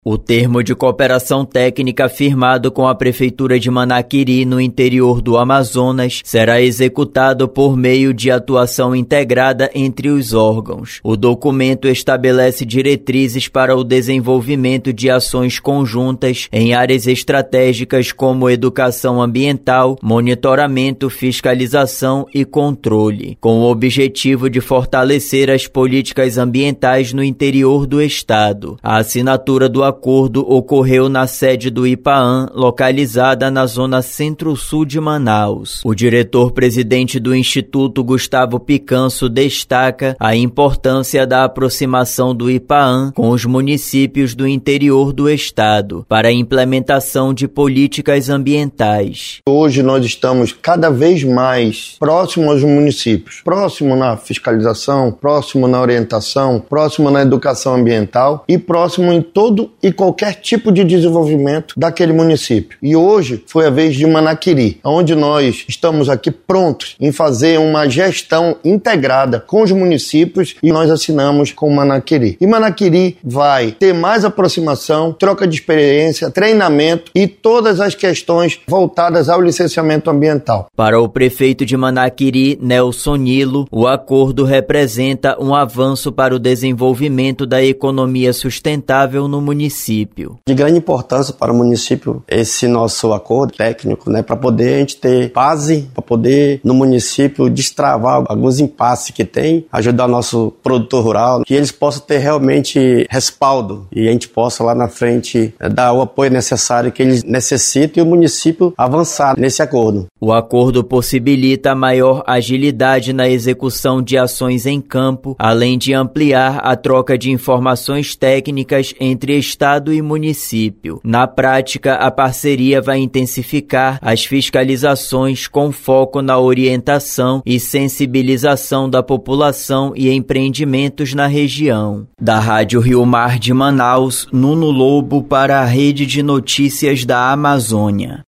O termo de cooperação técnica firmado com a Prefeitura de Manaquiri, no interior do Amazonas, será executado por meio de atuação integrada entre os órgãos. O documento estabelece diretrizes para o desenvolvimento de ações conjuntas em áreas estratégicas como educação ambiental, monitoramento, fiscalização e controle, com o objetivo de fortalecer as políticas ambientais no interior do estado. A assinatura do acordo ocorreu na sede do IPAAN, localizada na zona centro-sul de Manaus. O diretor-presidente do Instituto, Gustavo Picanso, destaca a importância da aproximação do IPAAN com os municípios do interior do estado para a implementação de políticas ambientais. Hoje nós estamos cada vez mais próximos aos municípios, próximo na fiscalização, próximo na orientação, próximo na educação ambiental e próximo em todo e qualquer tipo de desenvolvimento daquele município. E hoje foi a vez de Manaquiri, onde nós estamos aqui prontos em fazer uma gestão integrada com os municípios e nós assinamos com Manaquiri. E Manaquiri vai ter mais aproximação, troca de experiência, treinamento e todas as questões voltadas ao licenciamento ambiental. Para o prefeito de Manaquiri, Nelson Nilo, o acordo representa um avanço para o desenvolvimento da economia sustentável no município. De grande importância para o município esse nosso acordo técnico, para poder a gente ter base, para poder no município destravar alguns impasses que tem, ajudar o nosso produtor rural, que eles possam ter realmente respaldo e a gente possa lá na frente dar o apoio necessário que eles necessitam e o município avançar nesse acordo. O acordo possibilita maior agilidade na execução de ações em campo, além de ampliar a troca de informações técnicas entre Estado e município. Na prática, a parceria vai intensificar as fiscalizações com foco na orientação e sensibilização da população e empreendimentos na região. Da Rádio Rio Mar de Manaus, Nuno Lobo para a Rede de Notícias da Amazônia.